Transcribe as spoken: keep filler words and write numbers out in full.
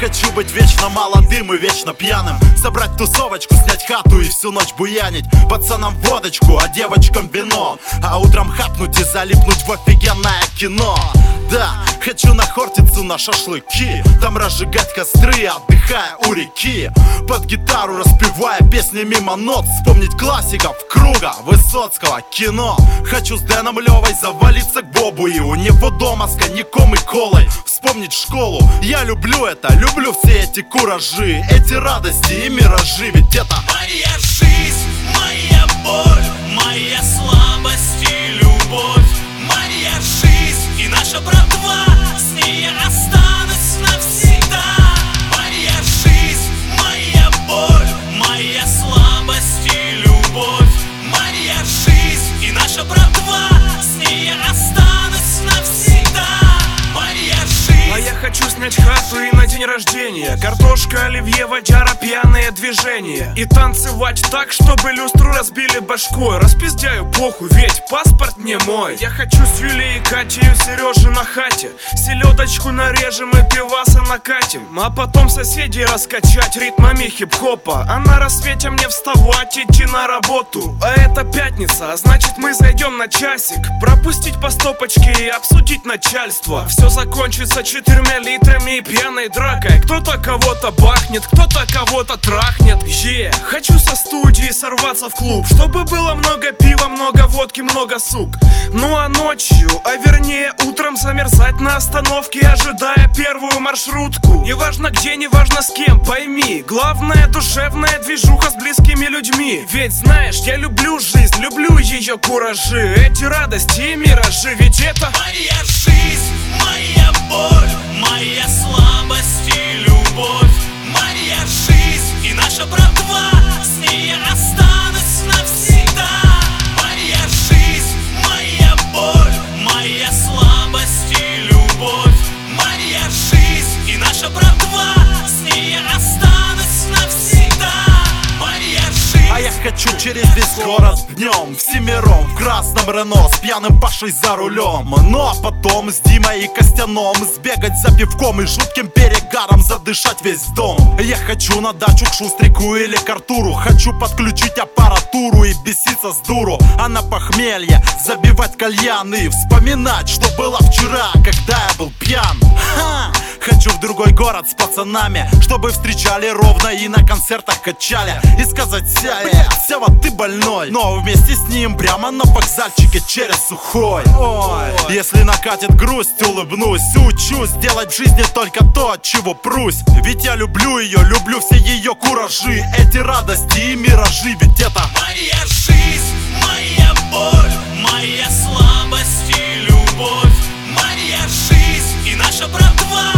хочу быть вечно молодым и вечно пьяным, собрать тусовочку, снять хату и всю ночь буянить. Пацанам водочку, а девочкам вино, а утром хапнуть и залипнуть в офигенное кино. Да, хочу на Хортицу на шашлыки, там разжигать костры, отдыхая у реки, под гитару распевая песни мимо нот, вспомнить классиков Круга, Высоцкого, кино. Хочу с Дэном Левой завалиться к Бобу и у него дома с коньяком и колой вспомнить школу. Я люблю это, люблю все эти куражи, эти радости и миражи, ведь это моя жизнь, моя боль, моя слабость и любовь, моя жизнь и наша братва, с ней я останусь навсегда. Моя жизнь, моя боль, моя слабость и любовь, моя жизнь и наша братва, с ней я останусь навсегда. Моя жизнь. А я хочу снять хату и на день рождения, картошка, оливье, водяра, пьяные движения, и танцевать так, чтобы люстру разбили башкой. Распиздяю похуй, ведь паспорт не мой. Я хочу с Юлей и Катей у Сережи на хате, селедочку нарежем и пиваса накатим, а потом соседей раскачать ритмами хип-хопа. А на рассвете мне вставать, идти на работу. А это пятница, а значит мы зайдем на часик, пропустить по стопочке и обсудить начальство. Все закончится четырьмя литрами и пьяной дракой. Кто-то кого-то бахнет, кто-то кого-то трахнет. Е, yeah. Хочу со студии сорваться в клуб, чтобы было много пива, много водки, много сук. Ну а ночью, а вернее утром замерзать на остановке, ожидая первую маршрутку. Неважно где, неважно с кем, пойми, главное душевная движуха с близкими людьми. Ведь знаешь, я люблю жизнь, люблю ее куражи, эти радости и миражи, ведь это моя жизнь, моя боль, моя слабость и любовь, моя жизнь и наша братва, с ней я останусь навсегда. Моя жизнь, моя боль, моя слабость и любовь, моя жизнь и наша братва, с ней я останусь навсегда. Моя жизнь. А я хочу через весь город днем, всемиром, в красном Рено, с пьяным Пашей за рулем. Ну а потом с Димой и Костяном сбегать за пивком и жутким перегаром задышать весь дом. Я хочу на дачу к Шустрику или к Артуру, хочу подключить аппаратуру и беситься с дуру, а на похмелье забивать кальян и вспоминать, что было вчера, когда я был пьян. Ха! Хочу в другой город с пацанами, чтобы встречали ровно и на концертах качали, и сказать: Сяя, Сева, ты больной, но вместе с ним прямо на вокзальчике через Сухой. Ой, если накатит грусть, улыбнусь, учусь делать в жизни только то, от чего прусь. Ведь я люблю ее, люблю все ее куражи, эти радости и миражи, ведь это моя жизнь, моя боль, моя слабость и любовь, моя жизнь и наша братва,